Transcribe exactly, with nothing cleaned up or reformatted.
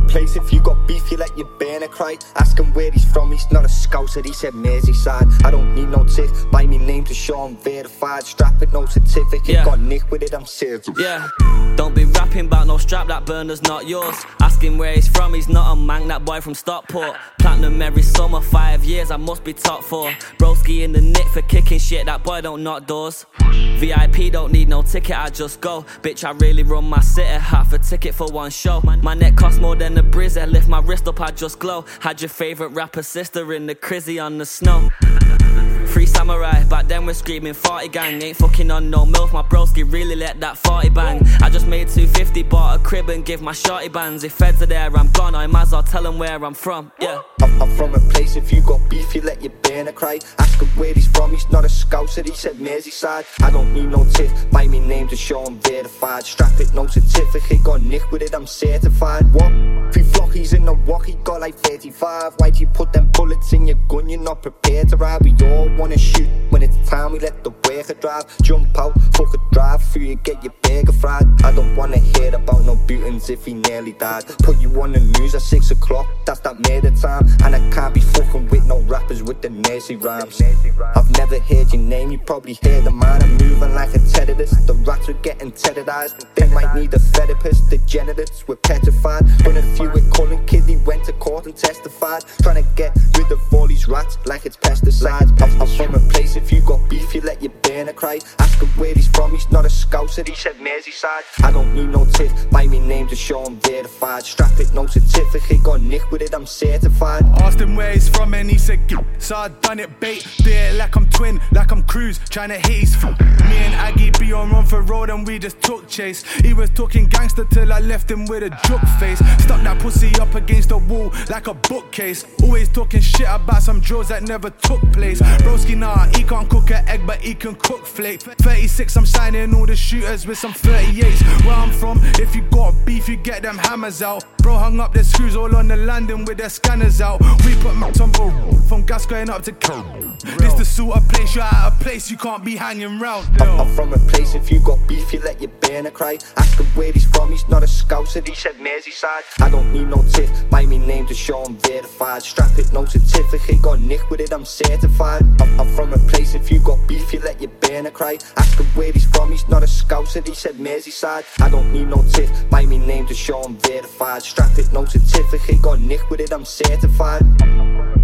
place. If you got beef, you let your burner cry. Ask him where he's from, he's not a Scouser, he said Merseyside. I don't need no tip, buy me name to show I'm verified. Strap with no certificate, yeah. Got nick with it, I'm serious. Yeah, don't be rapping about no strap, that burner's not yours. Ask him where he's from, he's not a mank, that boy from Stockport. Platinum every summer, five years, I must be top four. Broski in the nick for kicking shit, that boy don't knock doors. V I P don't need no ticket, I just go. Bitch, I really run my city, half a ticket for one show. My neck costs more than a brizzy, lift my wrist up, I just glow. Had your favourite rapper sister in the crizzy on the snow. Free samurai, back then we're screaming forty gang. Ain't fucking on no milk, my broski really let that forty bang. I just made two fifty, bought a crib and give my shorty bands. If feds are there, I'm gone, I might as well tell them where I'm from, yeah. I'm, I'm from a place, if you got beef, you let your burner cry. Ask him where he's from, he's not a Scouser, he said Merseyside. I don't need no tip, buy me name to show I'm verified. Strap it, no certificate, got nick with it, I'm certified. What? Three flockies in the walkie, got like thirty-five. Why'd you put them bullets in your gun, you're not prepared to ride? We all wanna shoot, when it's time we let the worker drive. Jump out, fuck a drive through, you get your burger fried. I don't wanna hear about no Butons if he nearly died. Put you on the news at six o'clock, that's that murder time. And I can't be fucking with no rappers with the nasty rhymes. I've never heard your name, you probably heard the man. I'm moving like a terrorist, the rats were getting terrorized. They might need a therapist, the genitors were petrified. When a few with Cullen Kid, he went to court and testified. Trying to get rid of all these rats like it's pesticides. I'm, I'm from a place, if you got beef, you let your burner cry. Ask him where he's from, he's not a Scouser, he said Merseyside. I don't need no tip, buy me name to show I'm verified. Strap it, no certificate, got nick with it, I'm certified. Asked him where he's from and he said G. So I done it bait, do it like I'm twin, like I'm Cruz, trying to hit his foot. Me and Aggie be on run for road and we just took chase. He was talking gangster till I left him with a joke face. Stuck that pussy up against the wall like a bookcase. Always talking shit about some drills that never took place. Broski, nah, he can't cook an egg but he can cook flake. Thirty-six, I'm signing all the shooters with some thirty-eights. Where I'm from, if you got beef you get them hammers out. Bro hung up the screws all on the landing with their scanners out. We put max on bro, from gas going up to coke. This the sort of place you're at a place you can't be hanging round. I'm, I'm from a place, if you got beef you let your burner cry. Ask him where he's from, he's not a Scouser, he said Merseyside. I don't need no tip, buy me name to show I'm verified. Strap it, no certificate, got nick with it, I'm certified. I'm, I'm from a place, if you got beef you let your burner cry. Ask him where he's from, he's not a Scouser, he said Merseyside. I don't need no tip, buy me name to show I'm verified. Strap it, no certificate, got nick with it, I'm certified.